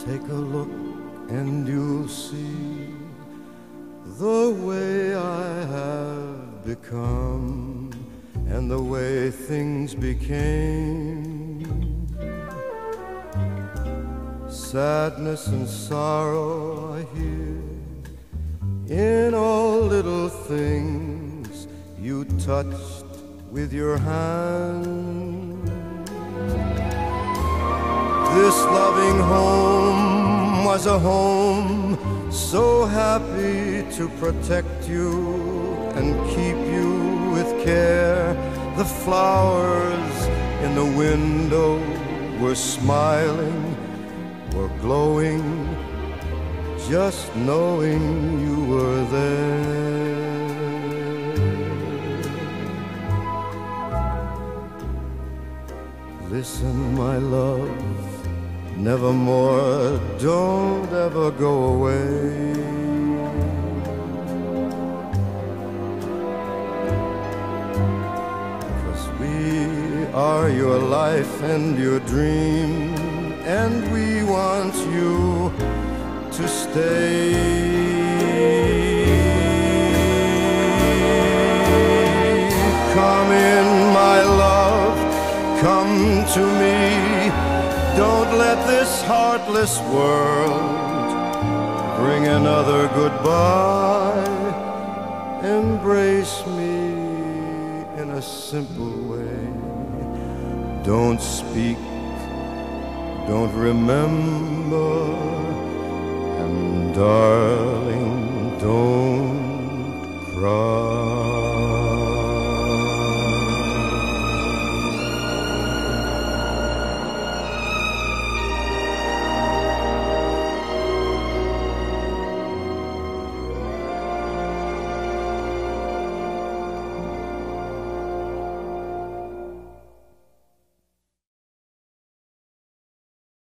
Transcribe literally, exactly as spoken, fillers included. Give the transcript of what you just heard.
Take a look and you'll see the way I have become and the way things became. Sadness and sorrow I hear in all little things you touched with your hand. This loving home was a home so happy to protect you and keep you with care. The flowers in the window were smiling, were glowing, just knowing you were there. Listen, my love, nevermore, don't ever go away. Cause we are your life and your dream, and we want you to stay. Come in, my love, come to me. Don't let this heartless world bring another goodbye. Embrace me in a simple way. Don't speak, don't remember, and darling, don't cry.